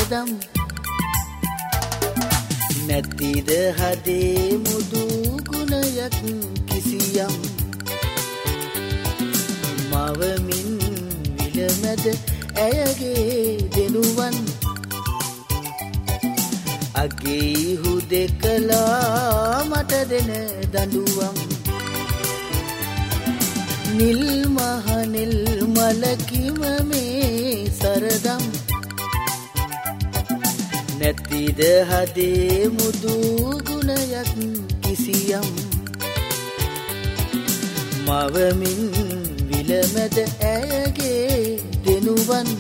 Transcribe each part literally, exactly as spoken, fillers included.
සරදම් නැතිද හදේ මුදු ගුණයක් කිසියම් මවමින් විලමැද ඇයගේ දෙනුවන් අගේ හුදෙකලා මට දෙන දඬුවම් නිල් මහනෙල් මලකිම මේ සරදම් නැතිද හදේ මුදු ගුණයක් කිසියම් මවමින් විලමැද ඇයගේ දෙනුවන්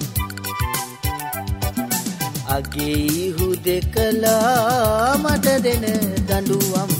අගේ හුදෙකලා මට දෙන දඬුවම්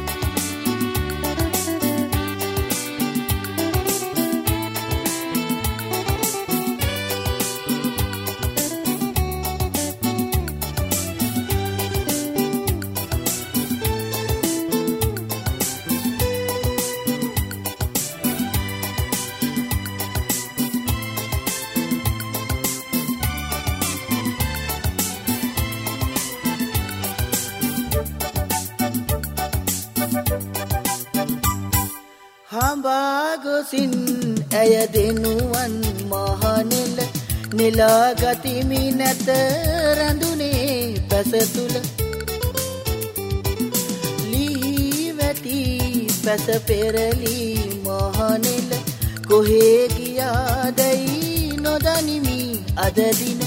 හඹාගොසින් ඇය දෙනුවන් මහනෙල නෙලා ගතිමි නැත රඳුනේ පැස තුල ලී වැටි පැස පෙරලි මහනෙල කොහේ ගියාදයි නොදනිමි අද දින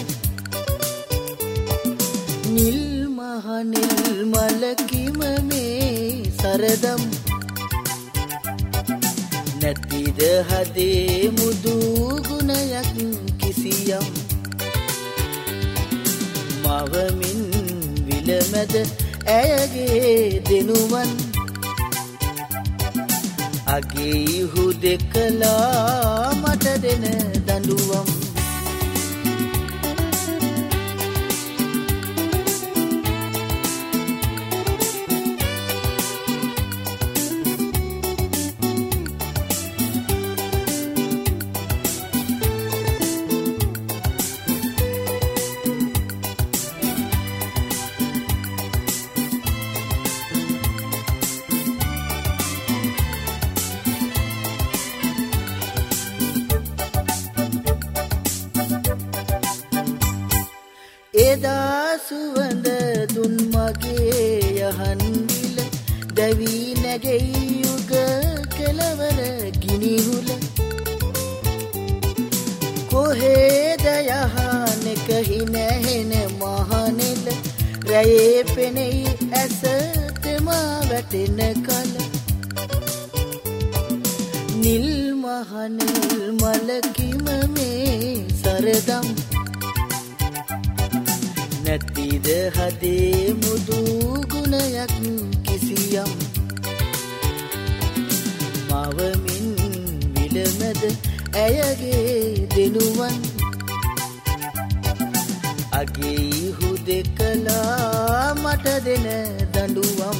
නිල් මහනෙල් මලකිම මේ සරදම් නැතිද හදේ මුදු ගුණයක් කිසියම් මවමින් විලමැද ඇයගේ දෙනුවන් අගේ හුදෙකලා මට දෙන දඬුවම් එදා සුවඳ දුන් මගේ යහන් විල දැවි නැගෙයි යුග කෙලවර ගිනිහුල කොහේද යහනෙක හිනැහෙන මහනෙල රැයේ පෙනෙයි ඇස තෙමා වැටෙන කල නිල් මහනෙල් මලකිම මේ සරදම් නැතිද හදේ මුදු ගුණයක් කිසියම් මවමින් විලමැද ඇයගේ දෙනුවන් අගේ හුදෙකලා මට දෙන දඬුවම්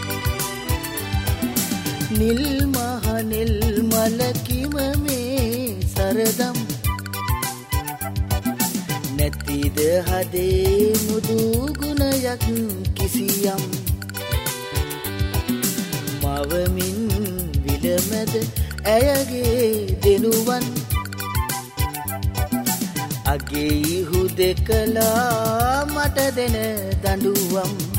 නිල් මහනෙල් මලකිම මේ සරදම් නැතිද හදේ මුදු ගුණයක් කිසියම් මවමින් විලමැද ඇයගේ දෙනුවන් අගේ හුදෙකලා මට දෙන දඬුවම්